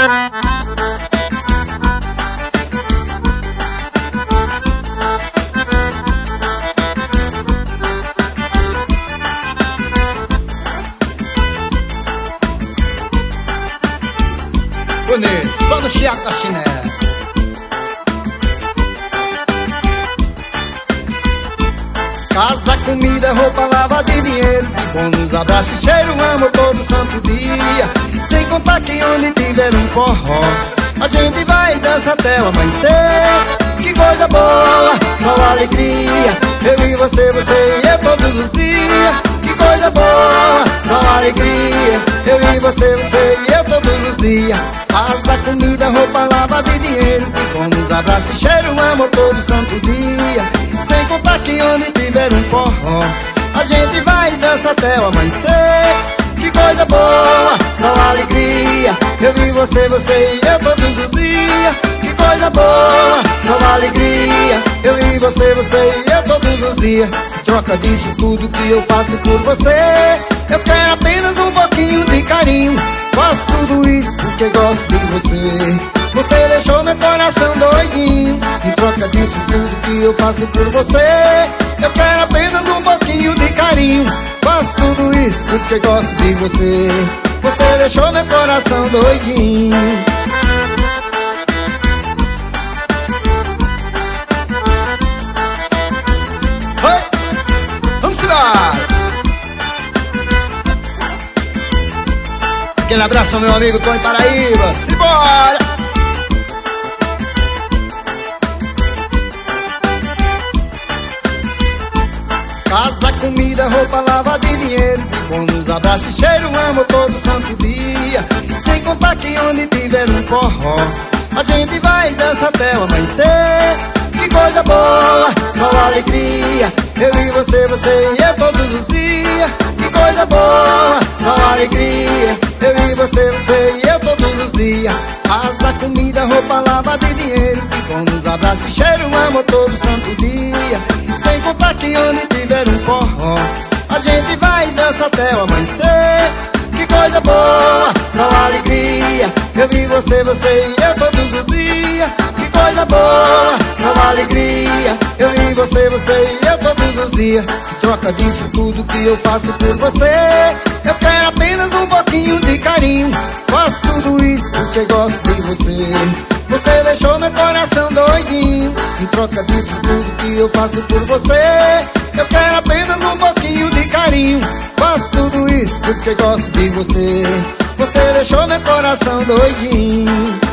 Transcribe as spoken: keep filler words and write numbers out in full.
Bonito, só no chiaco da chinela. Casa, comida, roupa, lava de dinheiro, bônus, abraço e cheiro, amo todo santo dia. Sem contar que onde tiver um forró, a gente vai e dança até o amanhecer. Que coisa boa, só alegria, eu e você, você e eu todos os dias. Que coisa boa, só alegria, eu e você, você e eu todos os dias. Casa, comida, roupa, lava de dinheiro, bônus, abraço e cheiro, amo todo santo dia. Sem contar que onde tiver um forró, a gente vai e dança até o amanhecer. Que coisa boa, só alegria, eu e você, você e eu todos os dias. Que coisa boa, só alegria, eu e você, você e eu todos os dias. Troca disso tudo que eu faço por você, eu quero apenas um pouquinho de carinho. Faço tudo isso porque gosto de você. Você deixou meu coração doidinho. Em troca disso tudo que eu faço por você, eu quero apenas um pouquinho de carinho. Faço tudo isso porque gosto de você. Você deixou meu coração doidinho. Oi! Vamos embora! Aquele abraço ao meu amigo Tony Paraíba. Simbora! Casa, comida, roupa, lava de dinheiro, bônus, abraço e cheiro, amo todo santo dia. Sem contar que onde tiver um forró, a gente vai e dança até o amanhecer. Que coisa boa, só alegria, eu e você, você e eu todos os dias. Que coisa boa, só alegria, eu e você, você e eu todos os dias. Casa, comida, roupa, lava de dinheiro, bônus, abraço e cheiro, amo todo santo dia. Sem contar que onde tiver um forró, a gente vai e dança até o amanhecer. Que coisa boa, só alegria, eu e você, você e eu todos os dias. Que coisa boa, só alegria, eu e você, você e eu todos os dias. Em troca disso tudo que eu faço por você, eu quero apenas um pouquinho de carinho. Faço tudo isso porque gosto de você. Você deixou meu coração doidinho. Em troca disso tudo que eu faço por você, eu quero apenas um pouquinho de carinho. Faço tudo isso porque gosto de você. Você deixou meu coração doidinho.